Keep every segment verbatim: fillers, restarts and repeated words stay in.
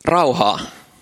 Rauhaa.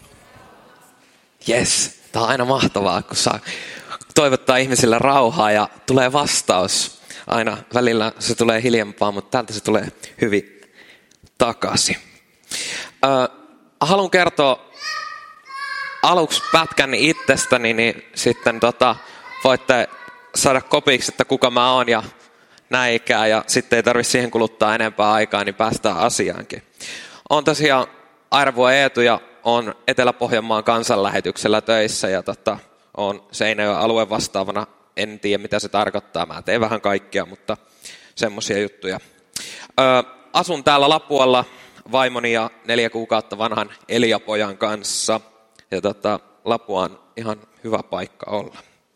Jes, tää on aina mahtavaa, kun saa toivottaa ihmisille rauhaa ja tulee vastaus. Aina välillä se tulee hiljempaa, mutta täältä se tulee hyvin takaisin. Öö, haluan kertoa aluksi pätkän itsestäni, niin sitten tota, voitte saada kopiksi, että kuka mä oon ja näin ikään. Ja sitten ei tarvitse siihen kuluttaa enempää aikaa, niin päästään asiaankin. Olen tosiaan Airavuo Eetu ja olen Etelä-Pohjanmaan kansanlähetyksellä töissä ja tota, olen Seinäjoen alueen vastaavana. En tiedä, mitä se tarkoittaa. Mä teen vähän kaikkea, mutta semmoisia juttuja. Ö, asun täällä Lapualla vaimoni ja neljä kuukautta vanhan Elia-pojan kanssa. Ja tota, Lapua on ihan hyvä paikka olla.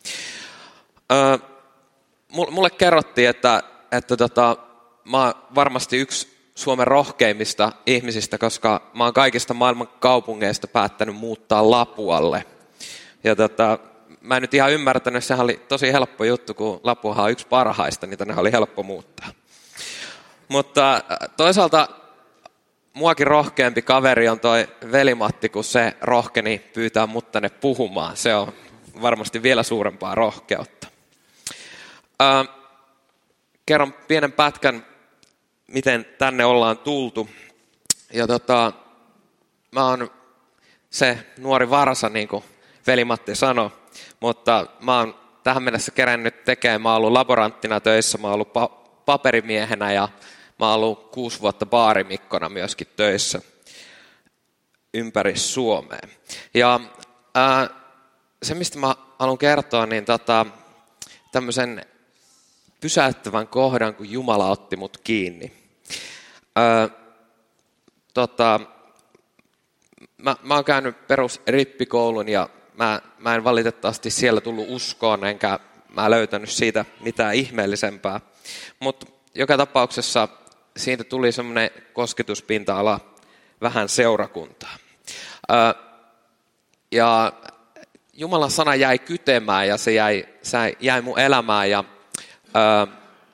Ö, mulle kerrottiin, että, että tota, mä oon varmasti yksi Suomen rohkeimmista ihmisistä, koska mä oon kaikista maailman kaupungeista päättänyt muuttaa Lapualle. Ja tota, mä en nyt ihan ymmärtänyt, sehän oli tosi helppo juttu, kun Lapuahan on yksi parhaista, niin tänne oli helppo muuttaa. Mutta toisaalta muakin rohkeampi kaveri on toi Veli-Matti, kun se rohkeni pyytää mut tänne puhumaan. Se on varmasti vielä suurempaa rohkeutta. Ö, kerron pienen pätkän, miten tänne ollaan tultu. Ja tota, mä oon se nuori varsa, niin kuin Veli-Matti sanoi, mutta mä oon tähän mennessä kerännyt tekemään. Mä oon ollut laboranttina töissä, mä oon ollut pa- paperimiehenä ja mä oon ollut kuusi vuotta baarimikkona myöskin töissä ympäri Suomea. Ja ää, se, mistä mä haluan kertoa, niin tota, tämmöisen pysäyttävän kohdan, kun Jumala otti mut kiinni. Ää, tota, mä, mä oon käynyt perusrippikoulun ja mä, mä en valitettavasti siellä tullut uskoon, enkä mä löytänyt siitä mitään ihmeellisempää. Mutta joka tapauksessa siitä tuli semmoinen kosketuspinta-ala vähän seurakuntaa. Ää, ja Jumalan sana jäi kytemään ja se jäi, se jäi mun elämään ja ää,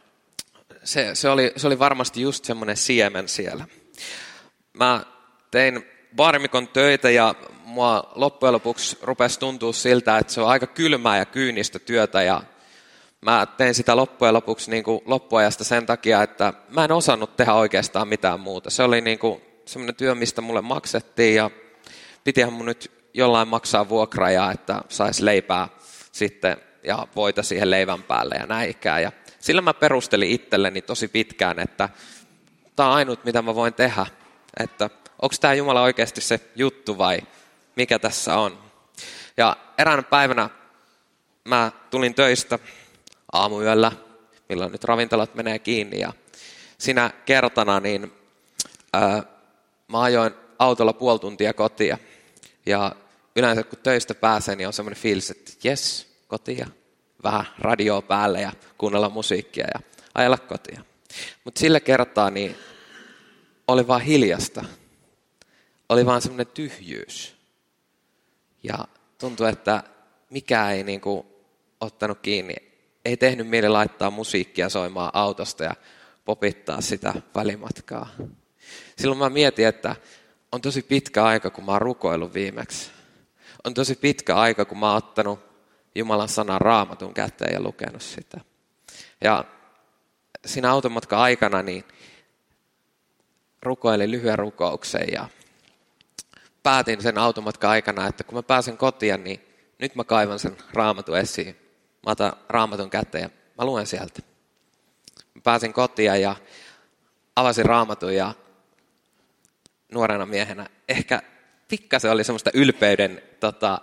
se, se, oli, se oli varmasti just semmoinen siemen siellä. Mä tein baarimikon töitä ja mua loppujen lopuksi rupesi tuntua siltä, että se on aika kylmää ja kyynistä työtä ja mä tein sitä loppujen lopuksi niin kuin loppuajasta sen takia, että mä en osannut tehdä oikeastaan mitään muuta. Se oli niin kuin semmoinen työ, mistä mulle maksettiin ja pitihän mun nyt jollain maksaa vuokraja, että saisi leipää sitten ja voita siihen leivän päälle ja näin ikään. Ja sillä mä perustelin itselleni tosi pitkään, että tämä on ainut, mitä mä voin tehdä. Että onko tämä Jumala oikeasti se juttu vai mikä tässä on. Ja eräänä päivänä mä tulin töistä aamuyöllä, milloin nyt ravintolat menee kiinni. Ja sinä kertana niin, ää, mä ajoin autolla puoli tuntia kotia. Ja yleensä kun töistä pääsee, niin on semmoinen fiilis, että jes, kotia. Vähän radioa päälle ja kuunnella musiikkia ja ajella kotia. Mutta sillä kertaa niin oli vaan hiljasta. Oli vaan semmoinen tyhjyys. Ja tuntui, että mikään ei niinku ottanut kiinni. Ei tehnyt mieli laittaa musiikkia soimaan autosta ja popittaa sitä välimatkaa. Silloin mä mietin, että on tosi pitkä aika, kun mä oon rukoillut viimeksi. On tosi pitkä aika, kun mä oon ottanut Jumalan sanan Raamatun käteen ja lukenut sitä. Ja siinä automatkan aikana niin rukoilin lyhyen rukouksen ja päätin sen automatkan aikana, että kun mä pääsen kotiin, niin nyt mä kaivan sen Raamatun esiin. Mä otan Raamatun käteen ja mä luen sieltä. Mä pääsin kotiin ja avasin Raamatun ja nuorena miehenä ehkä pikkasen oli semmoista ylpeyden tota,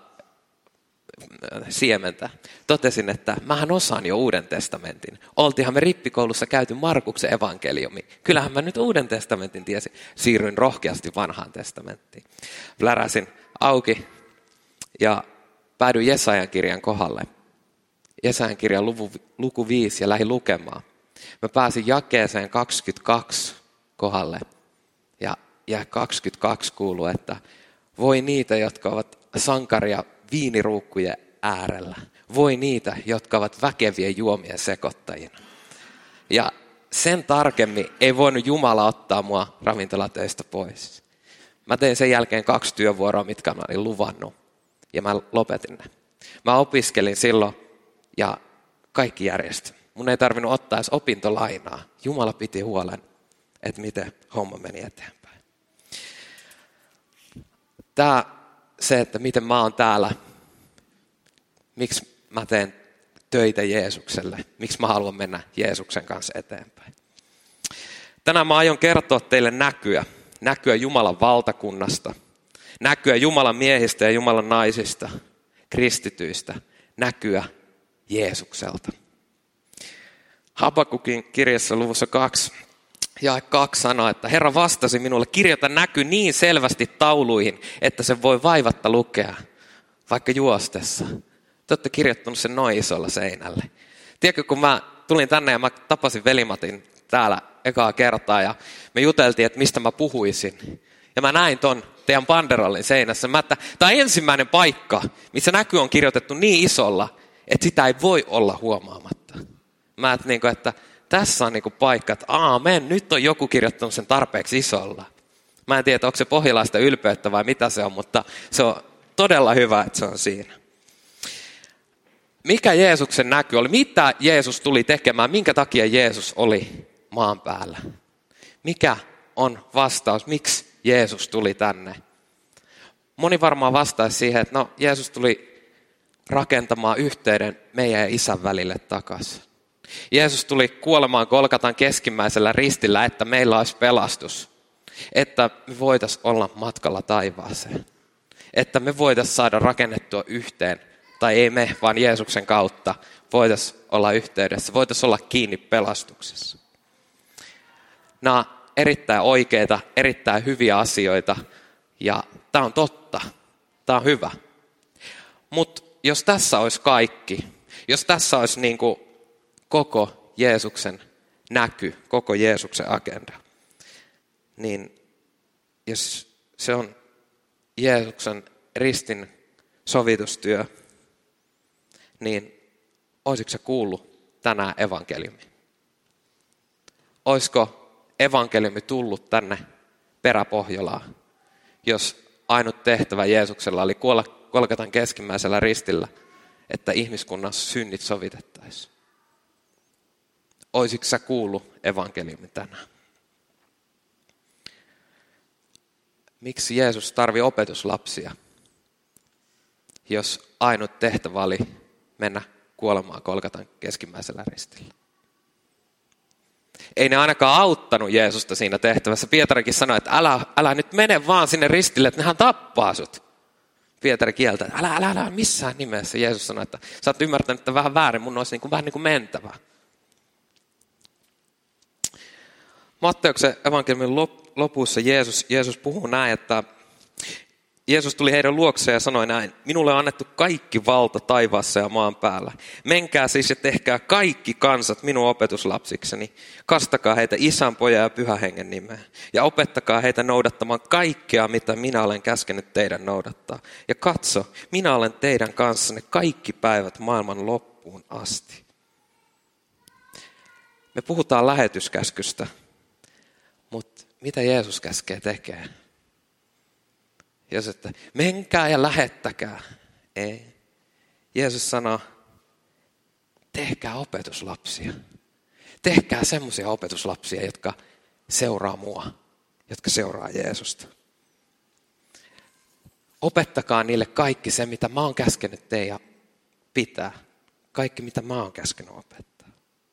siementä. Totesin, että mähän osaan jo Uuden testamentin. Oltiinhan me rippikoulussa käyty Markuksen evankeliumi. Kyllähän mä nyt Uuden testamentin tiesin. Siirryin rohkeasti vanhaan testamenttiin. Pläräsin auki ja päädyin Jesajan kirjan kohdalle. Jesajan kirjan luku, luku viisi ja lähdin lukemaan. Mä pääsin jakeeseen kaksikymmentäkaksi kohdalle. Ja, ja kaksikymmentäkaksi kuuluu, että voi niitä, jotka ovat sankaria viiniruukkujen äärellä. Voi niitä, jotka ovat väkevien juomien sekoittajina. Ja sen tarkemmin ei voinut Jumala ottaa mua ravintolatöistä pois. Mä tein sen jälkeen kaksi työvuoroa, mitkä mä olin luvannut. Ja mä lopetin ne. Mä opiskelin silloin ja kaikki järjestyi. Mun ei tarvinnut ottaa edes opintolainaa. Jumala piti huolen, että miten homma meni eteenpäin. Tää se, että miten mä oon täällä, miksi mä teen töitä Jeesukselle, miksi mä haluan mennä Jeesuksen kanssa eteenpäin. Tänään mä aion kertoa teille näkyä, näkyä Jumalan valtakunnasta, näkyä Jumalan miehistä ja Jumalan naisista, kristityistä, näkyä Jeesukselta. Habakukin kirjassa luvussa kaksi, jae kaksi sanoo, että Herra vastasi minulle, kirjoita näky niin selvästi tauluihin, että se voi vaivatta lukea, vaikka juostessa. Te olette kirjoittanut sen noin isolla seinälle. Tiedätkö, kun mä tulin tänne ja mä tapasin Velimatin täällä ekaa kertaa ja me juteltiin, että mistä mä puhuisin. Ja mä näin ton teidän banderollin seinässä. Mä, että tämä on ensimmäinen paikka, missä näky on kirjoitettu niin isolla, että sitä ei voi olla huomaamatta. Mä et niin kuin, että tässä on niin kuin paikka, että aamen, nyt on joku kirjoittanut sen tarpeeksi isolla. Mä en tiedä, onko se pohjalaista ylpeyttä vai mitä se on, mutta se on todella hyvä, että se on siinä. Mikä Jeesuksen näky oli? Mitä Jeesus tuli tekemään? Minkä takia Jeesus oli maan päällä? Mikä on vastaus? Miksi Jeesus tuli tänne? Moni varmaan vastaisi siihen, että no Jeesus tuli rakentamaan yhteyden meidän ja Isän välille takaisin. Jeesus tuli kuolemaan Golgatan keskimmäisellä ristillä, että meillä olisi pelastus. Että me voitaisiin olla matkalla taivaaseen. Että me voitaisiin saada rakennettua yhteen, tai ei me, vaan Jeesuksen kautta voitaisiin olla yhteydessä. Voitaisiin olla kiinni pelastuksessa. Nämä on erittäin oikeita, erittäin hyviä asioita. Ja tämä on totta. Tämä on hyvä. Mutta jos tässä olisi kaikki, jos tässä olisi niin kuin koko Jeesuksen näky, koko Jeesuksen agenda, niin jos se on Jeesuksen ristin sovitustyö, niin olisiko se kuullut tänään evankeliumi? Olisiko evankeliumi tullut tänne Peräpohjolaan, jos ainut tehtävä Jeesuksella oli kuolla Golgatan keskimmäisellä ristillä, että ihmiskunnan synnit sovitettaisiin? Olisiko sä kuullut evankeliumi tänään? Miksi Jeesus tarvii opetuslapsia, jos ainut tehtävä oli mennä kuolemaan Golgatan keskimmäisellä ristillä? Ei ne ainakaan auttanut Jeesusta siinä tehtävässä. Pietarikin sanoi, että älä, älä nyt mene vaan sinne ristille, että nehän tappaa sut. Pietari kieltää, että älä, älä, älä missään nimessä. Jeesus sanoi, että sä oot ymmärtänyt, että vähän väärin, mun olisi niin kuin, vähän niin kuin mentävä. Matteuksen evankeliumin lopussa Jeesus, Jeesus puhuu näin, että Jeesus tuli heidän luokseen ja sanoi näin, minulle on annettu kaikki valta taivaassa ja maan päällä. Menkää siis ja tehkää kaikki kansat minun opetuslapsikseni. Kastakaa heitä Isän, Pojan ja Pyhän Hengen nimeen. Ja opettakaa heitä noudattamaan kaikkea, mitä minä olen käskenyt teidän noudattaa. Ja katso, minä olen teidän kanssanne kaikki päivät maailman loppuun asti. Me puhutaan lähetyskäskystä, mutta mitä Jeesus käskee tekee? Jos että menkää ja lähettäkää. Ei. Jeesus sanoo, tehkää opetuslapsia. Tehkää semmoisia opetuslapsia, jotka seuraa mua, jotka seuraa Jeesusta. Opettakaa niille kaikki se, mitä mä oon käskenyt teidän pitää. Kaikki, mitä mä oon käskenyt opettaa.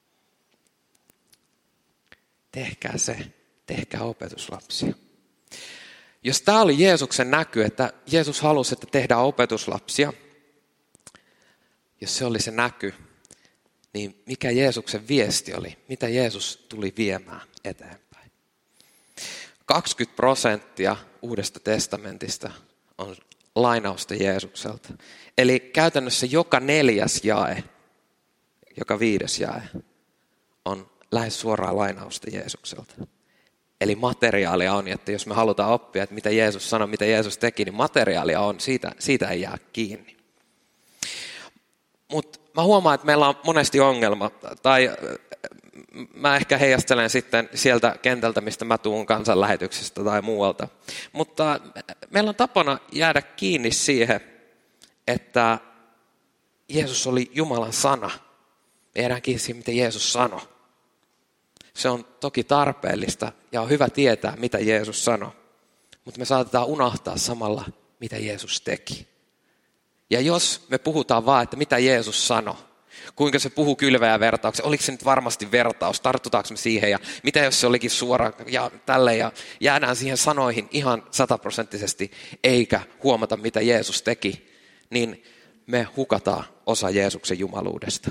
Tehkää se, tehkää opetuslapsia. Jos tämä oli Jeesuksen näky, että Jeesus halusi, että tehdään opetuslapsia, jos se oli se näky, niin mikä Jeesuksen viesti oli? Mitä Jeesus tuli viemään eteenpäin? kaksikymmentä prosenttia Uudesta testamentista on lainausta Jeesukselta. Eli käytännössä joka neljäs jae, joka viides jae on lähes suoraan lainausta Jeesukselta. Eli materiaalia on, että jos me halutaan oppia, että mitä Jeesus sanoi, mitä Jeesus teki, niin materiaalia on, siitä, siitä ei jää kiinni. Mutta mä huomaan, että meillä on monesti ongelma, tai mä ehkä heijastelen sitten sieltä kentältä, mistä mä tuun kansanlähetyksestä tai muualta. Mutta meillä on tapana jäädä kiinni siihen, että Jeesus oli Jumalan sana. Me jäädään kiinni siihen, mitä Jeesus sanoi. Se on toki tarpeellista ja on hyvä tietää, mitä Jeesus sanoi. Mutta me saatetaan unohtaa samalla, mitä Jeesus teki. Ja jos me puhutaan vaan, että mitä Jeesus sanoi, kuinka se puhuu kylväjän vertauksen, oliko se nyt varmasti vertaus, tartutaanko me siihen ja mitä jos se olikin suora ja tälleen ja jäädään siihen sanoihin ihan sataprosenttisesti eikä huomata, mitä Jeesus teki, niin me hukataan osa Jeesuksen jumaluudesta.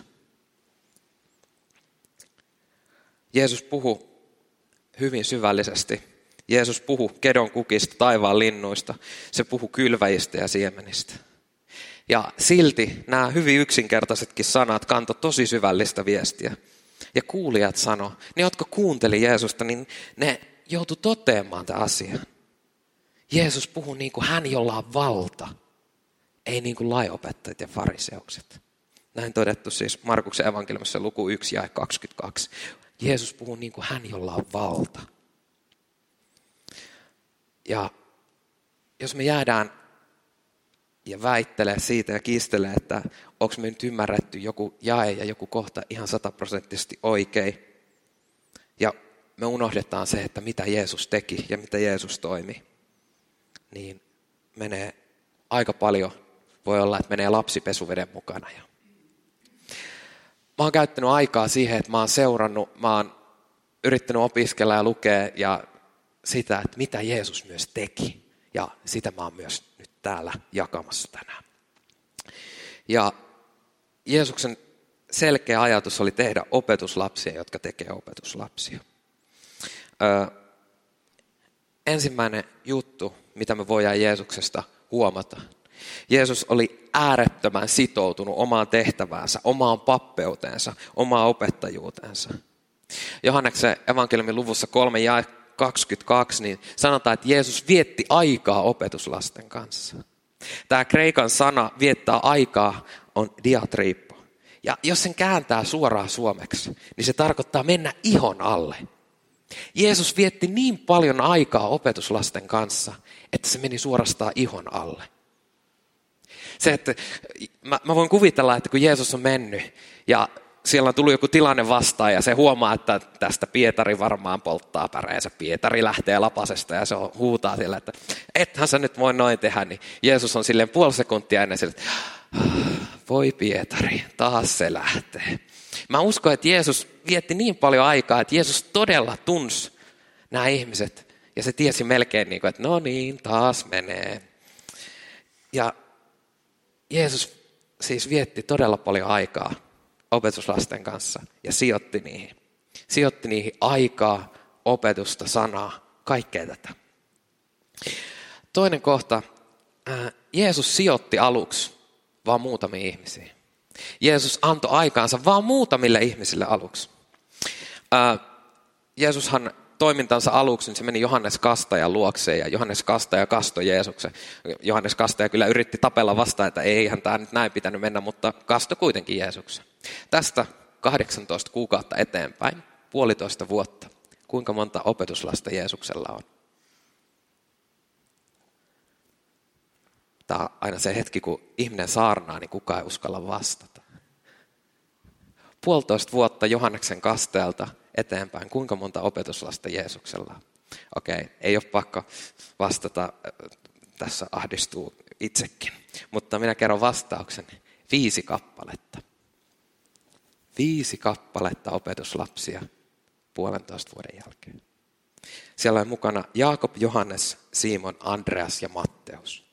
Jeesus puhui hyvin syvällisesti. Jeesus puhui kedon kukista, taivaan linnuista. Se puhui kylväjistä ja siemenistä. Ja silti nämä hyvin yksinkertaisetkin sanat kantoi tosi syvällistä viestiä. Ja kuulijat sanoi, ne jotka kuunteli Jeesusta, niin ne joutui toteamaan tämän asian. Jeesus puhui niin kuin hän, jolla on valta. Ei niin kuin lainopettajat ja fariseukset. Näin todettu siis Markuksen evankeliumissa luku yksi jae kaksikymmentäkaksi. Jeesus puhuu niin kuin hän, jolla on valta. Ja jos me jäädään ja väittelee siitä ja kiistelee, että onko me nyt ymmärretty joku jae ja joku kohta ihan sataprosenttisesti oikein. Ja me unohdetaan se, että mitä Jeesus teki ja mitä Jeesus toimi. Niin menee aika paljon, voi olla, että menee lapsi pesuveden mukana. Mä oon käyttänyt aikaa siihen, että mä oon seurannut, mä oon yrittänyt opiskella ja lukea ja sitä, että mitä Jeesus myös teki. Ja sitä mä oon myös nyt täällä jakamassa tänään. Ja Jeesuksen selkeä ajatus oli tehdä opetuslapsia, jotka tekee opetuslapsia. Öö, ensimmäinen juttu, mitä me voidaan Jeesuksesta huomata. Jeesus oli äärettömän sitoutunut omaan tehtäväänsä, omaan pappeuteensa, omaan opettajuuteensa. Johanneksen evankeliumin luvussa kolme jae kaksikymmentäkaksi, niin sanotaan, että Jeesus vietti aikaa opetuslasten kanssa. Tämä kreikan sana viettää aikaa on diatriippo. Ja jos sen kääntää suoraan suomeksi, niin se tarkoittaa mennä ihon alle. Jeesus vietti niin paljon aikaa opetuslasten kanssa, että se meni suorastaan ihon alle. Se, että mä, mä voin kuvitella, että kun Jeesus on mennyt ja siellä on tullut joku tilanne vastaan ja se huomaa, että tästä Pietari varmaan polttaa päreensä. Pietari lähtee lapasesta ja se huutaa sillä, että ethän sä nyt voi noin tehdä. Niin Jeesus on silleen puoli sekuntia ennen sillä, että voi Pietari, taas se lähtee. Mä uskon, että Jeesus vietti niin paljon aikaa, että Jeesus todella tunsi nämä ihmiset. Ja se tiesi melkein niin kuin, että no niin, taas menee. Ja Jeesus siis vietti todella paljon aikaa opetuslasten kanssa ja sijoitti niihin. Sijoitti niihin aikaa, opetusta, sanaa, kaikkea tätä. Toinen kohta. Jeesus sijoitti aluksi vaan muutamia ihmisiä. Jeesus antoi aikaansa vaan muutamille ihmisille aluksi. Jeesushan toimintansa aluksi, niin se meni Johannes Kastajan luokseen ja Johannes Kastaja kastoi Jeesuksen. Johannes Kastaja kyllä yritti tapella vastaan, että eihän tämä nyt näin pitänyt mennä, mutta kastoi kuitenkin Jeesuksen. Tästä kahdeksantoista kuukautta eteenpäin, puolitoista vuotta. Kuinka monta opetuslasta Jeesuksella on? Tämä on aina se hetki, kun ihminen saarnaa, niin kukaan ei uskalla vastata. Puolitoista vuotta Johanneksen kasteelta eteenpäin. Kuinka monta opetuslasta Jeesuksella on? Okei, ei ole pakko vastata. Tässä ahdistuu itsekin. Mutta minä kerron vastauksen. Viisi kappaletta. Viisi kappaletta opetuslapsia puolentoista vuoden jälkeen. Siellä on mukana Jaakob, Johannes, Simon, Andreas ja Matteus.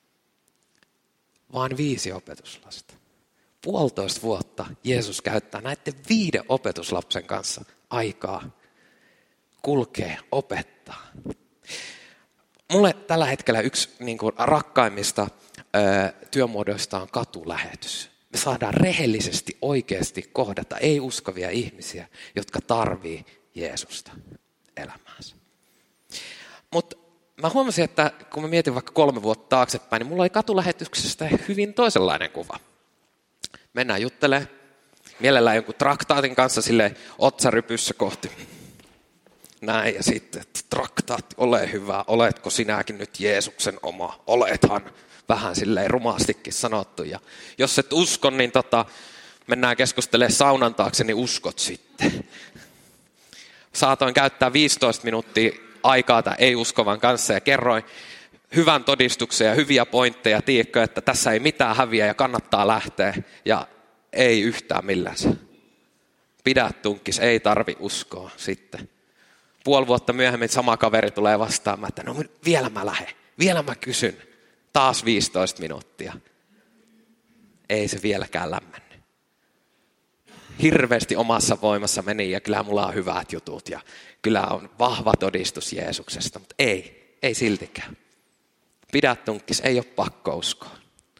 Vaan viisi opetuslasta. Puolitoista vuotta Jeesus käyttää näiden viiden opetuslapsen kanssa aikaa kulkee, opettaa. Mulle tällä hetkellä yksi niin kuin rakkaimmista ö, työmuodoista on katulähetys. Me saadaan rehellisesti oikeasti kohdata ei-uskovia ihmisiä, jotka tarvii Jeesusta elämäänsä. Mutta mä huomasin, että kun mä mietin vaikka kolme vuotta taaksepäin, niin mulla oli katulähetyksestä hyvin toisenlainen kuva. Mennään juttelemaan, Mielellään jonkun traktaatin kanssa sille otsarypyssä kohti. Näin ja sitten, että traktaatti, ole hyvä, oletko sinäkin nyt Jeesuksen oma? Olethan. Vähän silleen rumaastikin sanottu. Ja jos et usko, niin tota, mennään keskustelemaan saunan taakse, niin uskot sitten. Saatoin käyttää viisitoista minuuttia aikaa tämän ei-uskovan kanssa ja kerroin hyvän todistuksen ja hyviä pointteja. Tiedätkö, että tässä ei mitään häviä ja kannattaa lähteä ja ei yhtään millään. Pidä tunkkis, ei tarvi uskoa sitten. Puoli vuotta myöhemmin sama kaveri tulee vastaamaan, että no vielä mä lähden, vielä mä kysyn. Taas viisitoista minuuttia. Ei se vieläkään lämmännyt. Hirveästi omassa voimassa meni ja kyllä mulla on hyvät jutut ja kyllä on vahva todistus Jeesuksesta, mutta ei, ei siltikään. Pidä tunkkis, ei ole pakko uskoa.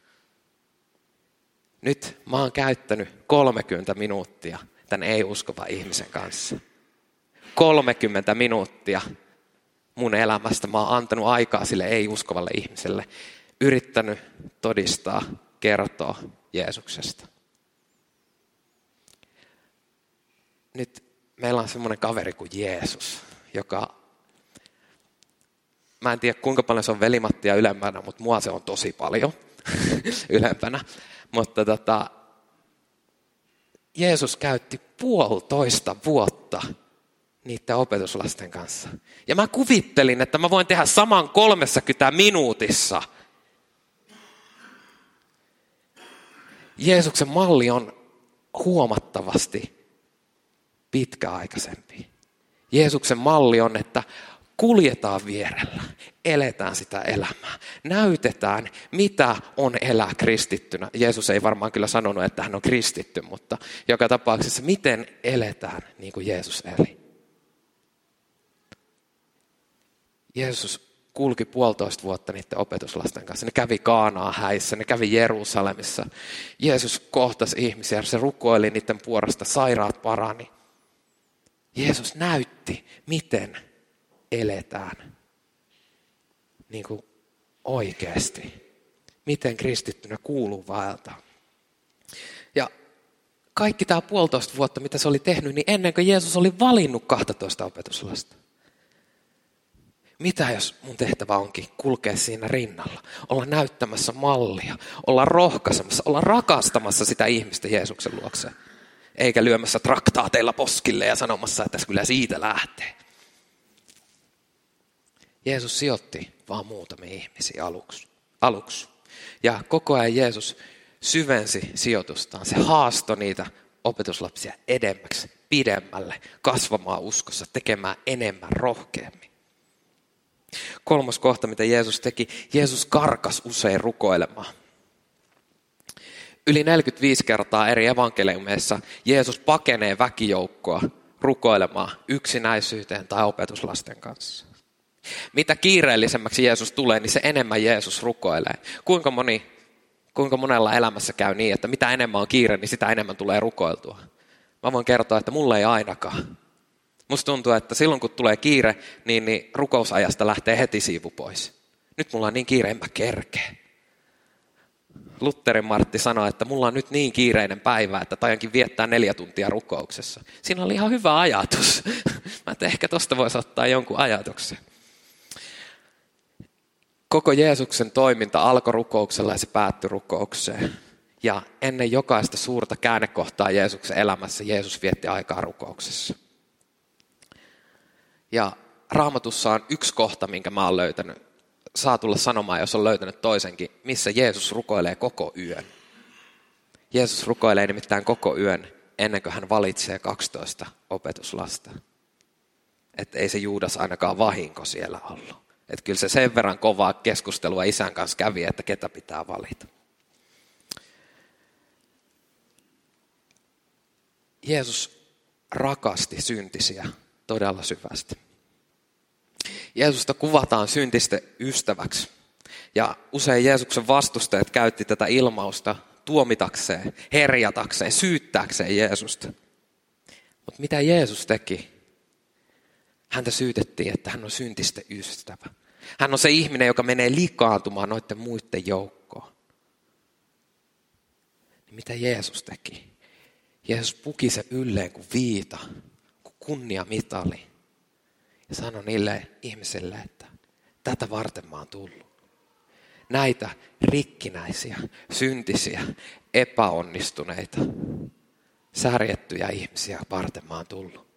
Nyt mä oon käyttänyt kolmekymmentä minuuttia tämän ei-uskovan ihmisen kanssa. kolmekymmentä minuuttia mun elämästä mä oon antanut aikaa sille ei-uskovalle ihmiselle. Yrittänyt todistaa, kertoa Jeesuksesta. Nyt meillä on semmoinen kaveri kuin Jeesus, joka, mä en tiedä kuinka paljon se on velimattia ylempänä, mutta mua se on tosi paljon ylempänä. Mutta tota, Jeesus käytti puolitoista vuotta niiden opetuslasten kanssa. Ja mä kuvittelin, että mä voin tehdä saman kolmekymmentä minuutissa. Jeesuksen malli on huomattavasti pitkäaikaisempi. Jeesuksen malli on, että kuljetaan vierellä, eletään sitä elämää, näytetään, mitä on elää kristittynä. Jeesus ei varmaan kyllä sanonut, että hän on kristitty, mutta joka tapauksessa, miten eletään niin kuin Jeesus eli. Jeesus kulki puolitoista vuotta niiden opetuslasten kanssa. Ne kävi Kaanaan häissä, ne kävi Jerusalemissa. Jeesus kohtasi ihmisiä, se rukoili niiden puolesta, sairaat parani. Jeesus näytti, miten eletään niin kuin oikeasti. Miten kristittynä kuuluu vaeltaa. Ja kaikki tämä puolitoista vuotta, mitä se oli tehnyt, niin ennen kuin Jeesus oli valinnut kaksitoista opetuslasta. Mitä jos mun tehtävä onkin kulkea siinä rinnalla, olla näyttämässä mallia, olla rohkaisemassa, olla rakastamassa sitä ihmistä Jeesuksen luokse, eikä lyömässä traktaateilla poskille ja sanomassa, että kyllä siitä lähtee. Jeesus sijoitti vaan muutamia ihmisiä aluksi. aluksi. Ja koko ajan Jeesus syvensi sijoitustaan. Se haastoi niitä opetuslapsia edemmäksi, pidemmälle, kasvamaan uskossa, tekemään enemmän, rohkeammin. Kolmas kohta, mitä Jeesus teki, Jeesus karkas usein rukoilemaan. Yli neljäkymmentäviisi kertaa eri evankeliumeissa Jeesus pakenee väkijoukkoa rukoilemaan yksinäisyyteen tai opetuslasten kanssa. Mitä kiireellisemmäksi Jeesus tulee, niin se enemmän Jeesus rukoilee. Kuinka, moni, kuinka monella elämässä käy niin, että mitä enemmän on kiire, niin sitä enemmän tulee rukoiltua. Mä voin kertoa, että mulle ei ainakaan. Musta tuntuu, että silloin kun tulee kiire, niin, niin rukousajasta lähtee heti siivu pois. Nyt mulla on niin kiire, en mä kerkeä. Lutterin Martti sanoi, että mulla on nyt niin kiireinen päivä, että taidankin viettää neljä tuntia rukouksessa. Siinä oli ihan hyvä ajatus. Mä että ehkä tosta voisi ottaa jonkun ajatuksen. Koko Jeesuksen toiminta alkoi rukouksella ja se päättyi rukoukseen. Ja ennen jokaista suurta käännekohtaa Jeesuksen elämässä Jeesus vietti aikaa rukouksessa. Ja Raamatussa on yksi kohta, minkä mä oon löytänyt. Saa tulla sanomaan, jos on löytänyt toisenkin, missä Jeesus rukoilee koko yön. Jeesus rukoilee nimittäin koko yön ennen kuin hän valitsee kaksitoista opetuslasta. Että ei se Juudas ainakaan vahinko siellä ollut. Että kyllä se sen verran kovaa keskustelua isän kanssa kävi, että ketä pitää valita. Jeesus rakasti syntisiä todella syvästi. Jeesusta kuvataan syntisten ystäväksi. Ja usein Jeesuksen vastustajat käytti tätä ilmausta tuomitakseen, herjatakseen, syyttääkseen Jeesusta. Mutta mitä Jeesus teki? Häntä syytettiin, että hän on syntisten ystävä. Hän on se ihminen, joka menee likaantumaan noiden muiden joukkoon. Mitä Jeesus teki? Jeesus puki se ylleen kuin viita, kuin kunniamitali. Ja sanoi niille ihmisille, että tätä varten mä oon tullut. Näitä rikkinäisiä, syntisiä, epäonnistuneita, särjettyjä ihmisiä varten mä oon tullut.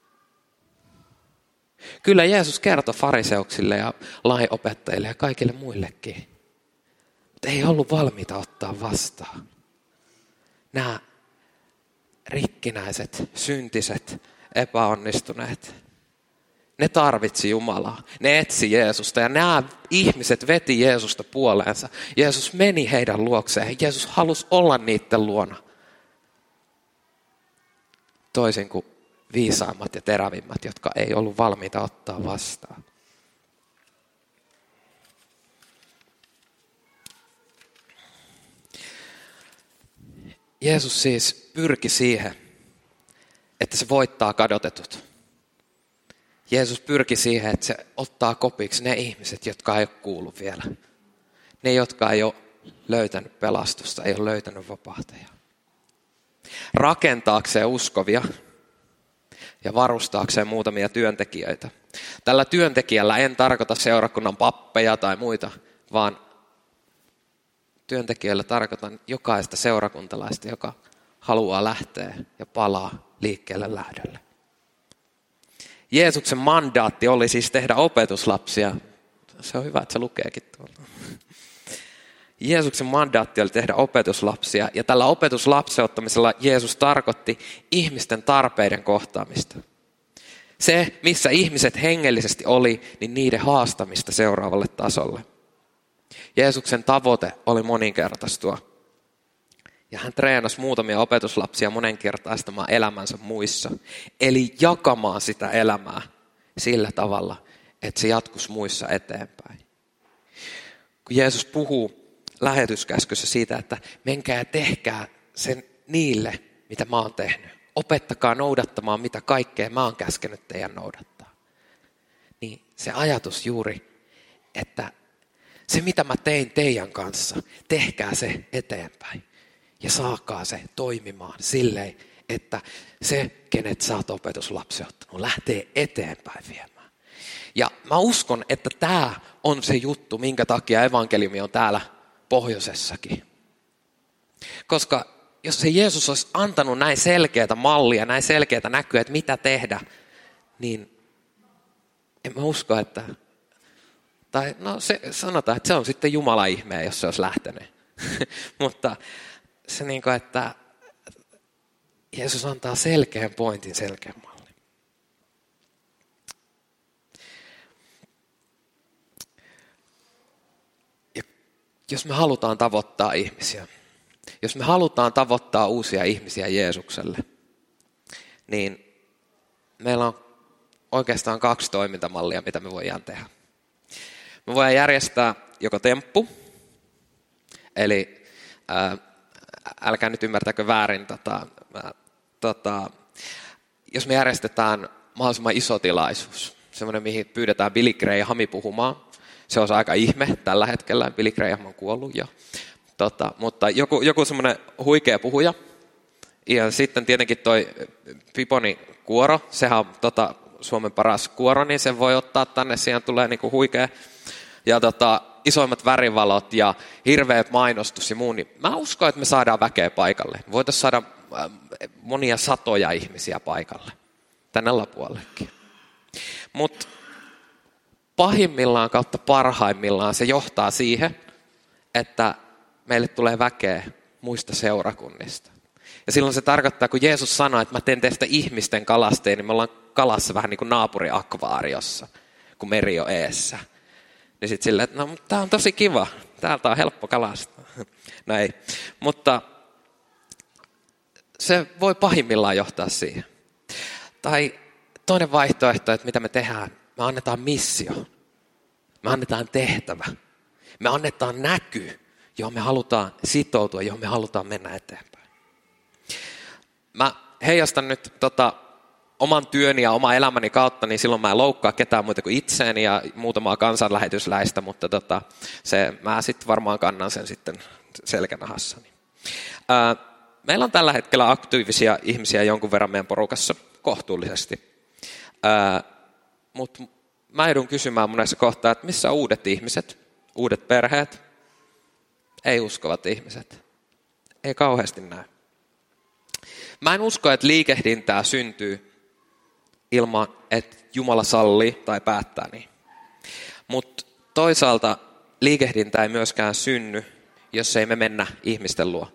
Kyllä Jeesus kertoi fariseuksille ja lainopettajille ja kaikille muillekin, mutta ei ollut valmiita ottaa vastaan. Nämä rikkinäiset, syntiset, epäonnistuneet, ne tarvitsi Jumalaa, ne etsi Jeesusta ja nämä ihmiset veti Jeesusta puoleensa. Jeesus meni heidän luokseen, Jeesus halusi olla niiden luona. Toisin kuin viisaimmat ja terävimmät, jotka ei ollut valmiita ottaa vastaan. Jeesus siis pyrki siihen, että se voittaa kadotetut. Jeesus pyrki siihen, että se ottaa kopiksi ne ihmiset, jotka ei ole kuullut vielä. Ne, jotka ei ole löytänyt pelastusta, ei ole löytänyt vapahtajaa. Rakentaakseen uskovia ja varustaakseen muutamia työntekijöitä. Tällä työntekijällä en tarkoita seurakunnan pappeja tai muita, vaan työntekijöillä tarkoitan jokaista seurakuntalaista, joka haluaa lähteä ja palaa liikkeelle lähdölle. Jeesuksen mandaatti oli siis tehdä opetuslapsia. Se on hyvä, että se lukeekin tuolla. Jeesuksen mandaatti oli tehdä opetuslapsia, ja tällä opetuslapseuttamisella Jeesus tarkoitti ihmisten tarpeiden kohtaamista. Se, missä ihmiset hengellisesti oli, niin niiden haastamista seuraavalle tasolle. Jeesuksen tavoite oli moninkertaistua. Ja hän treenasi muutamia opetuslapsia moninkertaistamaan elämänsä muissa. Eli jakamaan sitä elämää sillä tavalla, että se jatkuisi muissa eteenpäin. Kun Jeesus puhuu lähetyskäskyssä siitä, että menkää ja tehkää sen niille, mitä mä oon tehnyt. Opettakaa noudattamaan, mitä kaikkea mä oon käskenyt teidän noudattaa. Niin se ajatus juuri, että se mitä mä tein teidän kanssa, tehkää se eteenpäin. Ja saakaa se toimimaan silleen, että se, kenet sä oot opetuslapseuttanut, lähtee eteenpäin viemään. Ja mä uskon, että tämä on se juttu, minkä takia evankeliumi on täällä pohjoisessakin. Koska jos se Jeesus olisi antanut näin selkeätä mallia, näin selkeätä näkyä, että mitä tehdä, niin en mä usko, että, tai no se, sanotaan, että se on sitten Jumalan ihmeä, jos se olisi lähtenyt. Mutta se niin kuin, että Jeesus antaa selkeän pointin, selkeän mallin. Ja jos me halutaan tavoittaa ihmisiä, jos me halutaan tavoittaa uusia ihmisiä Jeesukselle, niin meillä on oikeastaan kaksi toimintamallia, mitä me voidaan tehdä. Me voidaan järjestää joko temppu, eli ää, älkää nyt ymmärtäkö väärin, tota, ää, tota, jos me järjestetään mahdollisimman iso tilaisuus, semmoinen mihin pyydetään Billy Graham puhumaan, se on aika ihme tällä hetkellä, Billy Graham on kuollut jo. Tota, mutta joku, joku semmoinen huikea puhuja. Ja sitten tietenkin toi Piponi kuoro, sehän on tota, Suomen paras kuoro, niin sen voi ottaa tänne, siihen tulee niinku huikea. Ja tota, isoimmat värivalot ja hirveä mainostus ja muu, niin mä uskon, että me saadaan väkeä paikalle. Voitaisiin saada monia satoja ihmisiä paikalle, tänne lapuolellekin. Mutta pahimmillaan kautta parhaimmillaan se johtaa siihen, että meille tulee väkeä muista seurakunnista. Ja silloin se tarkoittaa, kun Jeesus sanoi, että mä teen teistä ihmisten kalastajia, niin me ollaan kalassa vähän niin kuin naapuriakvaariossa, kun meri on eessä. Niin sitten silleen, että no, tää on tosi kiva, täältä on helppo kalastaa. No ei, mutta se voi pahimmillaan johtaa siihen. Tai toinen vaihtoehto, että mitä me tehdään, me annetaan missio, me annetaan tehtävä, me annetaan näky, johon me halutaan sitoutua, johon me halutaan mennä eteenpäin. Mä heijastan nyt tota, oman työni ja oman elämäni kautta, niin silloin mä en loukkaa ketään muuta kuin itseäni ja muutamaa kansanlähetysläistä, mutta tota, se, mä sitten varmaan kannan sen sitten selkänahassani. Ää, meillä on tällä hetkellä aktiivisia ihmisiä jonkun verran meidän porukassa, kohtuullisesti. Mutta mä joudun kysymään monessa kohtaa, että missä uudet ihmiset, uudet perheet, ei uskovat ihmiset. Ei kauheasti näy. Mä en usko, että liikehdintää syntyy ilman, että Jumala sallii tai päättää niin. Mutta toisaalta liikehdintä ei myöskään synny, jos ei me mennä ihmisten luo.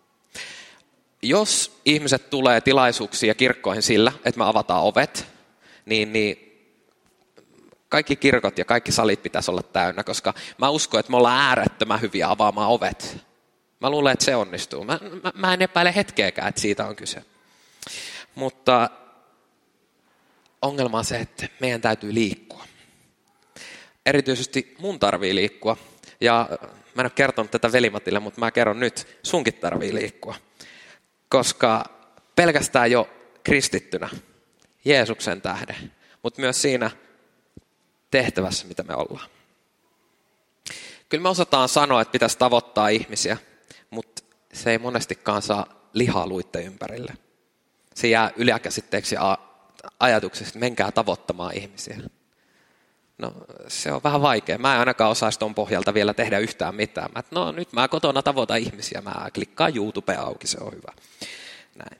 Jos ihmiset tulee tilaisuuksiin ja kirkkoihin sillä, että me avataan ovet, niin, niin kaikki kirkot ja kaikki salit pitäisi olla täynnä, koska mä uskon, että me ollaan äärettömän hyviä avaamaan ovet. Mä luulen, että se onnistuu. Mä, mä, mä en epäile hetkeäkään, että siitä on kyse. Mutta ongelma on se, että meidän täytyy liikkua. Erityisesti mun tarvii liikkua. Ja mä en ole kertonut tätä velimatille, mutta mä kerron nyt, sunkin tarvii liikkua. Koska pelkästään jo kristittynä, Jeesuksen tähden, mutta myös siinä tehtävässä, mitä me ollaan. Kyllä me osataan sanoa, että pitäisi tavoittaa ihmisiä, mutta se ei monestikaan saa lihaa luitten ympärille. Se jää ylikäsitteeksi ajatuksesta, että menkää tavoittamaan ihmisiä. No se on vähän vaikea. Mä en ainakaan osaisi ton pohjalta vielä tehdä yhtään mitään. Mä, no nyt mä kotona tavoitan ihmisiä, mä klikkaan YouTube auki, se on hyvä. Näin.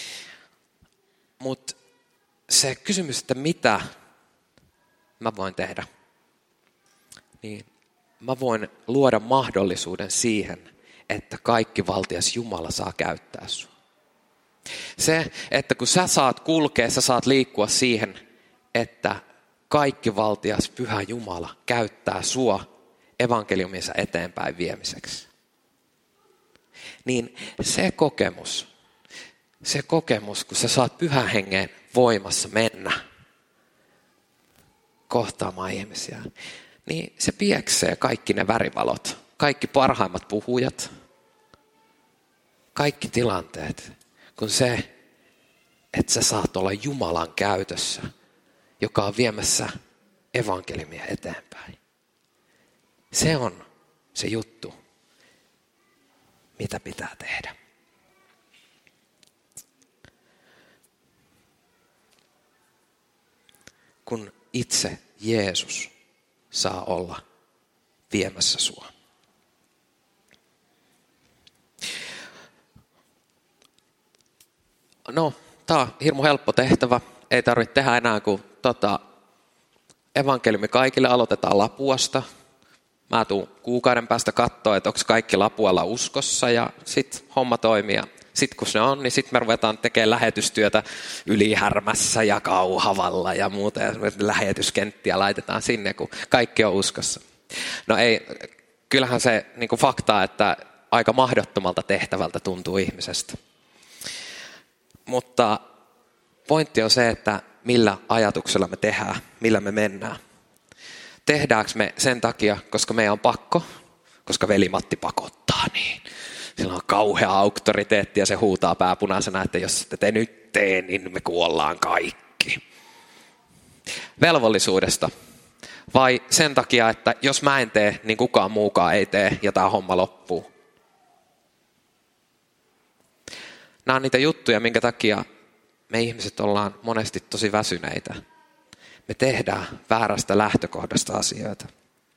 Mutta se kysymys, että mitä mä voin tehdä, niin mä voin luoda mahdollisuuden siihen, että kaikki valtias Jumala saa käyttää sua. Se, että kun sä saat kulkea, sä saat liikkua siihen, että kaikki valtias Pyhä Jumala käyttää sua evankeliuminsa eteenpäin viemiseksi. Niin se kokemus, se kokemus, kun sä saat Pyhän Hengen voimassa mennä kohtaamaan ihmisiä, niin se pieksee kaikki ne värivalot, kaikki parhaimmat puhujat, kaikki tilanteet, kun se, että sä saat olla Jumalan käytössä, joka on viemässä evankeliumia eteenpäin. Se on se juttu, mitä pitää tehdä. Kun itse Jeesus saa olla viemässä sua. No, tämä on hirmu helppo tehtävä. Ei tarvitse tehdä enää kuin tota, evankeliumi kaikille. Aloitetaan Lapuasta. Mä tuun kuukauden päästä katsoa, että onko kaikki Lapualla uskossa ja sitten homma toimii. Sitten kun se on, niin sitten me ruvetaan tekemään lähetystyötä Ylihärmässä ja Kauhavalla ja muuta. Ja lähetyskenttiä laitetaan sinne, kun kaikki on uskossa. No ei, kyllähän se niin kuin faktaa, että aika mahdottomalta tehtävältä tuntuu ihmisestä. Mutta pointti on se, että millä ajatuksella me tehdään, millä me mennään. Tehdäänkö me sen takia, koska meidän on pakko, koska veli-Matti pakottaa niin. Sillä on kauhea auktoriteetti ja se huutaa pääpunaisena, että jos te nyt tee, niin me kuollaan kaikki. Velvollisuudesta. Vai sen takia, että jos mä en tee, niin kukaan muukaan ei tee ja tämä homma loppuu. Nämä on niitä juttuja, minkä takia me ihmiset ollaan monesti tosi väsyneitä. Me tehdään väärästä lähtökohdasta asioita.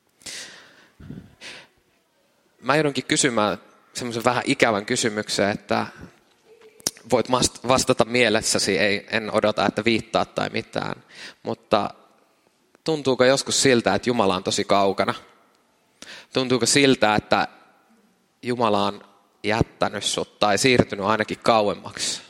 Mä joudunkin kysymään semmoisen vähän ikävän kysymyksen, että voit vastata mielessäsi, ei, en odota, että viittaat tai mitään. Mutta tuntuuko joskus siltä, että Jumala on tosi kaukana? Tuntuuko siltä, että Jumala on jättänyt sut tai siirtynyt ainakin kauemmaksi?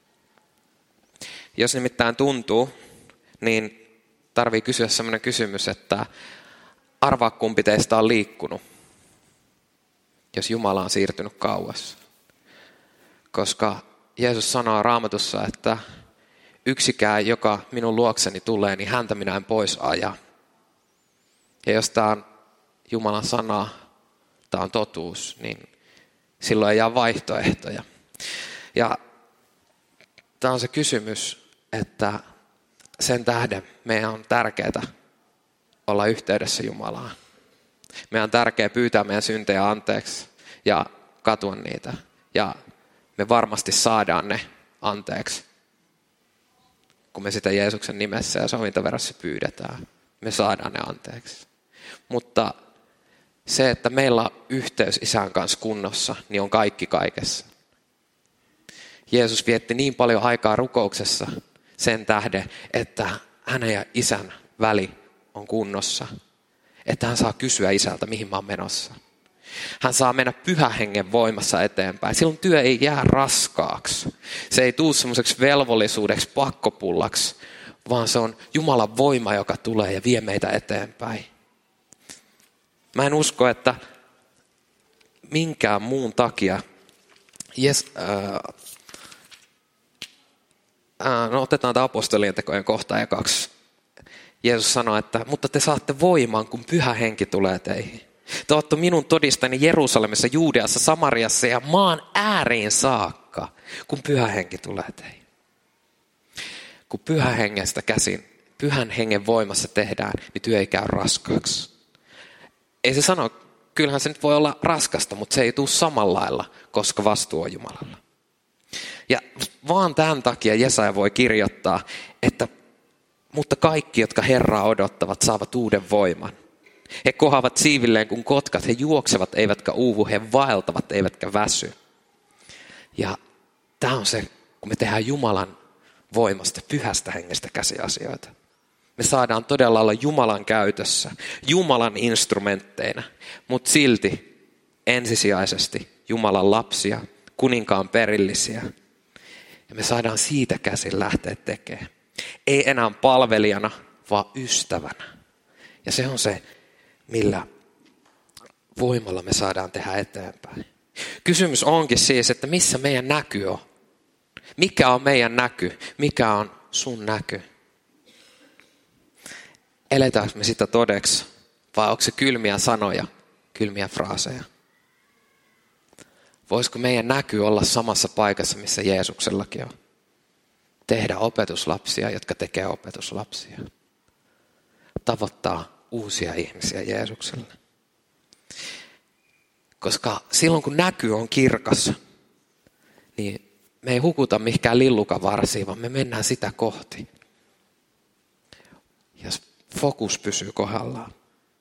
Jos nimittäin tuntuu, niin tarvii kysyä sellainen kysymys, että arvaa kumpi teistä on liikkunut, jos Jumala on siirtynyt kauas. Koska Jeesus sanoo Raamatussa, että yksikään, joka minun luokseni tulee, niin häntä minä en pois aja. Ja jos tämä on Jumalan sana, tämä on totuus, niin silloin ei jää vaihtoehtoja. Ja tämä on se kysymys, että sen tähden meidän on tärkeää olla yhteydessä Jumalaan. Meidän on tärkeää pyytää meidän syntejä anteeksi ja katua niitä. Ja me varmasti saadaan ne anteeksi. Kun me sitä Jeesuksen nimessä ja sovintoverossa pyydetään, me saadaan ne anteeksi. Mutta se, että meillä on yhteys Isän kanssa kunnossa, niin on kaikki kaikessa. Jeesus vietti niin paljon aikaa rukouksessa sen tähden, että hänen ja Isän väli on kunnossa. Että hän saa kysyä Isältä, mihin mä oon menossa. Hän saa mennä Pyhän Hengen voimassa eteenpäin. Silloin työ ei jää raskaaksi. Se ei tule semmoiseksi velvollisuudeksi, pakkopullaksi, vaan se on Jumalan voima, joka tulee ja vie meitä eteenpäin. Mä en usko, että minkään muun takia, yes, äh, äh, no otetaan tämä apostolien tekojen kohta ekaksi. Jeesus sanoi, että mutta te saatte voiman, kun Pyhä Henki tulee teihin. Te olette minun todistajani Jerusalemissa, Juudeassa, Samariassa ja maan ääriin saakka, kun Pyhä Henki tulee teihin. Kun Pyhän Hengestä käsin, Pyhän Hengen voimassa tehdään, niin työ ei käy raskaaksi. Ei se sano, kyllähän se nyt voi olla raskasta, mutta se ei tule samalla lailla, koska vastuu on Jumalalla. Ja vaan tämän takia Jesaja voi kirjoittaa, että mutta kaikki, jotka Herraa odottavat, saavat uuden voiman. He kohavat siivilleen kuin kotkat, he juoksevat eivätkä uuvu, he vaeltavat eivätkä väsy. Ja tämä on se, kun me tehdään Jumalan voimasta, Pyhästä Hengestä käsiasioita. Me saadaan todella olla Jumalan käytössä, Jumalan instrumentteina, mutta silti ensisijaisesti Jumalan lapsia, kuninkaan perillisiä. Ja me saadaan siitä käsin lähteä tekemään. Ei enää palvelijana, vaan ystävänä. Ja se on se, millä voimalla me saadaan tehdä eteenpäin. Kysymys onkin siis, että missä meidän näky on? Mikä on meidän näky? Mikä on sun näky? Eletäänkö me sitä todeksi? Vai onko se kylmiä sanoja, kylmiä fraaseja? Voisiko meidän näky olla samassa paikassa, missä Jeesuksellakin on? Tehdä opetuslapsia, jotka tekee opetuslapsia. Tavoittaa uusia ihmisiä Jeesukselle. Koska silloin kun näky on kirkas, niin me ei hukuta mihinkään lillukavarsiin, vaan me mennään sitä kohti. Ja fokus pysyy kohdallaan.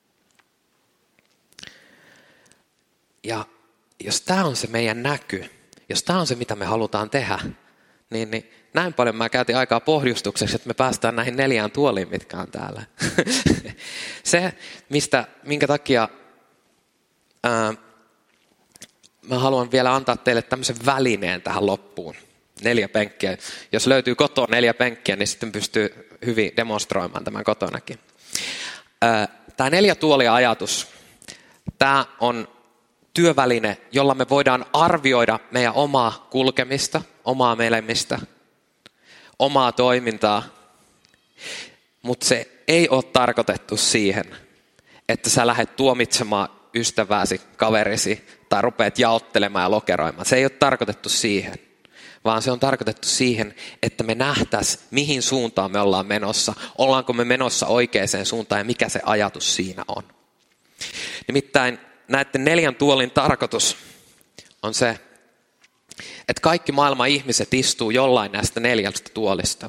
Ja jos tämä on se meidän näky, jos tämä on se mitä me halutaan tehdä, niin, niin näin paljon mä käytin aikaa pohdistukseksi, että me päästään näihin neljään tuoliin, mitkä on täällä. Se, mistä, minkä takia ää, mä haluan vielä antaa teille tämmöisen välineen tähän loppuun. Neljä penkkiä. Jos löytyy kotoa neljä penkkiä, niin sitten pystyy hyvin demonstroimaan tämän kotonakin. Tämä neljä tuolia ajatus, tämä on työväline, jolla me voidaan arvioida meidän omaa kulkemista, omaa melemistä, omaa toimintaa, mutta se ei ole tarkoitettu siihen, että sä lähdet tuomitsemaan ystävääsi, kaverisi tai rupeat jaottelemaan ja lokeroimaan. Se ei ole tarkoitettu siihen, vaan se on tarkoitettu siihen, että me nähtäisiin, mihin suuntaan me ollaan menossa, ollaanko me menossa oikeaan suuntaan ja mikä se ajatus siinä on. Nimittäin näiden neljän tuolin tarkoitus on se, että kaikki maailman ihmiset istuu jollain näistä neljästä tuolista.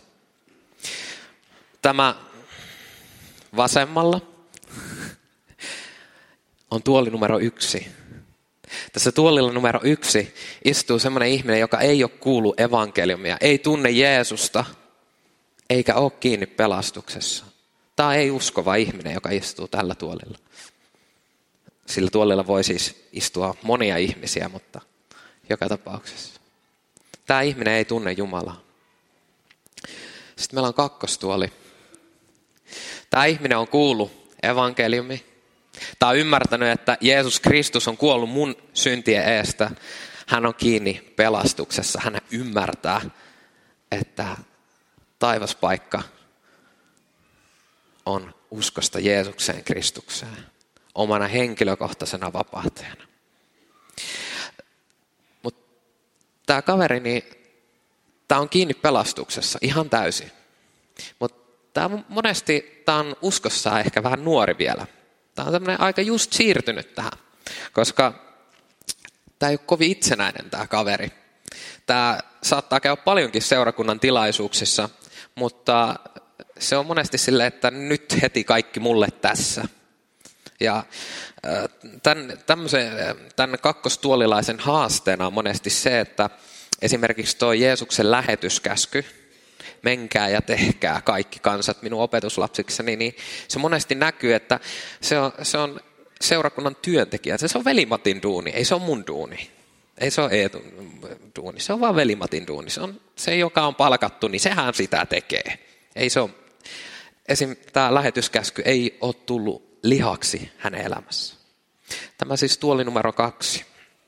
Tämä vasemmalla on tuoli numero yksi. Tässä tuolilla numero yksi istuu semmoinen ihminen, joka ei ole kuullut evankeliumia, ei tunne Jeesusta, eikä ole kiinni pelastuksessa. Tämä ei uskova ihminen, joka istuu tällä tuolilla. Sillä tuolilla voi siis istua monia ihmisiä, mutta joka tapauksessa. Tämä ihminen ei tunne Jumalaa. Sitten meillä on kakkostuoli. Tämä ihminen on kuullut evankeliumi. Tämä on ymmärtänyt, että Jeesus Kristus on kuollut mun syntien eestä. Hän on kiinni pelastuksessa. Hän ymmärtää, että taivaspaikka on uskosta Jeesukseen Kristukseen. Omana henkilökohtaisena vapahtajana. Mutta tämä kaveri, niin tämä on kiinni pelastuksessa ihan täysin. Mutta tämä monesti tämä on uskossaan ehkä vähän nuori vielä. Tämä on tämmöinen aika just siirtynyt tähän, koska tämä ei ole kovin itsenäinen tämä kaveri. Tämä saattaa käydä paljonkin seurakunnan tilaisuuksissa, mutta se on monesti silleen, että nyt heti kaikki mulle tässä. Ja tämän, tämmöisen, tämän kakkostuolilaisen haasteena on monesti se, että esimerkiksi tuo Jeesuksen lähetyskäsky, menkää ja tehkää kaikki kansat minun opetuslapsikseni, niin se monesti näkyy, että se on, se on seurakunnan työntekijä. Se on veli-Matin duuni, ei se ole mun duuni. Ei se ole Eetun duuni, se on vaan veli-Matin duuni. Se, on, se, joka on palkattu, niin sehän sitä tekee. Ei se ole, esim. Tämä lähetyskäsky ei ole tullut lihaksi hänen elämässä. Tämä siis tuoli numero kaksi.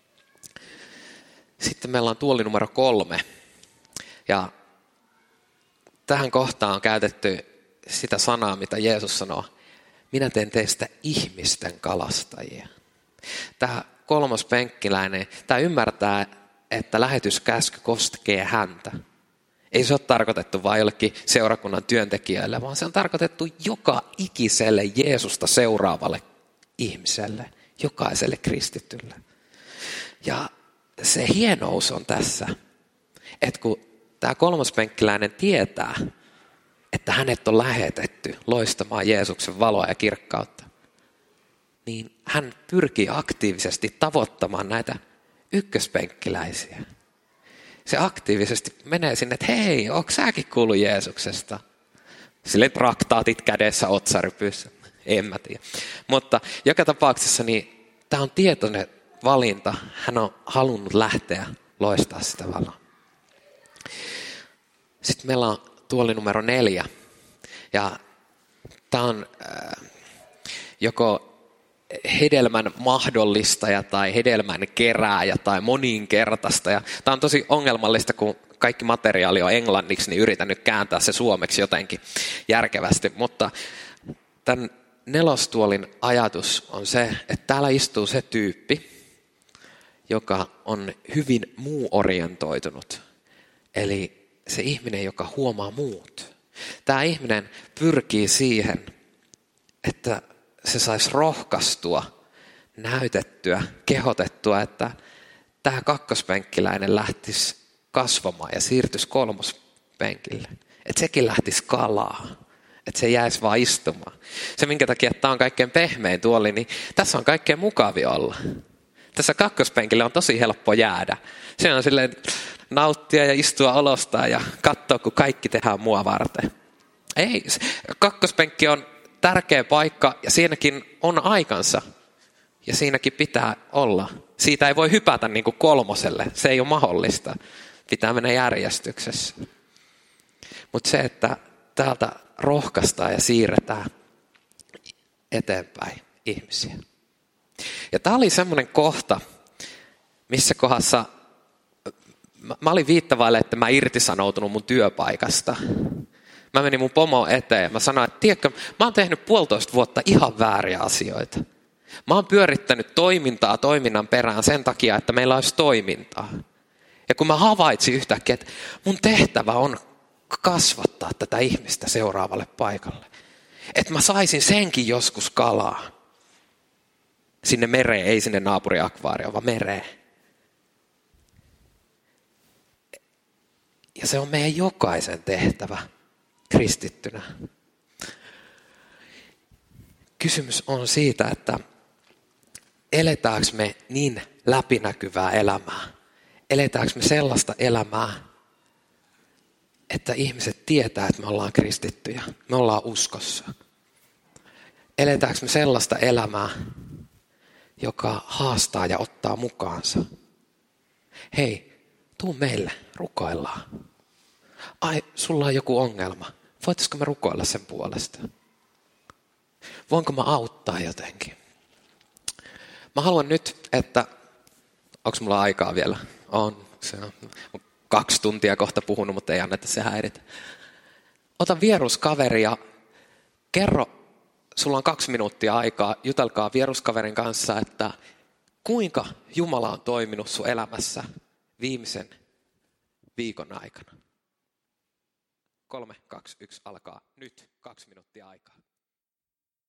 Sitten meillä on tuoli numero kolme. Ja tähän kohtaan on käytetty sitä sanaa, mitä Jeesus sanoo. Minä teen teistä ihmisten kalastajia. Tämä kolmas penkkiläinen, tämä ymmärtää, että lähetyskäsky koskee häntä. Ei se ole tarkoitettu vain jollekin seurakunnan työntekijälle, vaan se on tarkoitettu joka ikiselle Jeesusta seuraavalle ihmiselle, jokaiselle kristitylle. Ja se hienous on tässä, että kun tämä kolmospenkkiläinen tietää, että hänet on lähetetty loistamaan Jeesuksen valoa ja kirkkautta, niin hän pyrkii aktiivisesti tavoittamaan näitä ykköspenkkiläisiä. Se aktiivisesti menee sinne, että hei, ootko säkin kuullut Jeesuksesta? Silleen traktaatit kädessä, otsarypyssä, en mä tiedä. Mutta joka tapauksessa niin tämä on tietoinen valinta. Hän on halunnut lähteä loistaa sitä valoa. Sitten meillä on tuoli numero neljä. Ja tämä on äh, joko hedelmän mahdollistaja tai hedelmän kerääjä tai moninkertaistaja. Tämä on tosi ongelmallista, kun kaikki materiaali on englanniksi, niin yritän nyt kääntää se suomeksi jotenkin järkevästi. Mutta tämän nelostuolin ajatus on se, että täällä istuu se tyyppi, joka on hyvin muu-orientoitunut. Eli se ihminen, joka huomaa muut. Tämä ihminen pyrkii siihen, että se saisi rohkaistua, näytettyä, kehotettua, että tämä kakkospenkkiläinen lähtisi kasvamaan ja siirtyisi kolmospenkille. Että sekin lähtisi kalaa, että se jäisi vaan istumaan. Se minkä takia tämä on kaikkein pehmein tuoli, niin tässä on kaikkein mukavia olla. Tässä kakkospenkille on tosi helppo jäädä. Se on silleen nauttia ja istua olostaan ja katsoa, kun kaikki tehdään mua varten. Ei, kakkospenkki on tärkeä paikka ja siinäkin on aikansa ja siinäkin pitää olla. Siitä ei voi hypätä niin kuin kolmoselle, se ei ole mahdollista. Pitää mennä järjestyksessä. Mutta se, että täältä rohkaistaan ja siirretään eteenpäin ihmisiä. Ja tämä oli semmoinen kohta, missä kohdassa mä olin viittavaille, että mä irtisanoutunut mun työpaikasta. Mä menin mun pomo eteen. Mä sanoin, että tiedätkö, mä oon tehnyt puolitoista vuotta ihan vääriä asioita. Mä oon pyörittänyt toimintaa toiminnan perään sen takia, että meillä olisi toimintaa. Ja kun mä havaitsin yhtäkkiä, että mun tehtävä on kasvattaa tätä ihmistä seuraavalle paikalle. Että mä saisin senkin joskus kalaa. Sinne mereen, ei sinne naapuriakvaarioon, vaan mereen. Ja se on meidän jokaisen tehtävä kristittynä. Kysymys on siitä, että eletäänkö me niin läpinäkyvää elämää? Eletäänkö me sellaista elämää, että ihmiset tietää, että me ollaan kristittyjä, me ollaan uskossa? Eletäänkö me sellaista elämää, joka haastaa ja ottaa mukaansa? Hei, tuu meille, rukoillaan. Ai, sulla on joku ongelma. Voitaisiko me rukoilla sen puolesta? Voinko mä auttaa jotenkin? Mä haluan nyt, että... Onko mulla aikaa vielä? On. Se on kaksi tuntia kohta puhunut, mutta ei anneta se häiritä. Ota vieruskaveri ja kerro, sulla on kaksi minuuttia aikaa, jutelkaa vieruskaverin kanssa, että kuinka Jumala on toiminut sun elämässä viimeisen viikon aikana. Kolme, kaksi, yksi alkaa. Nyt kaksi minuuttia aikaa.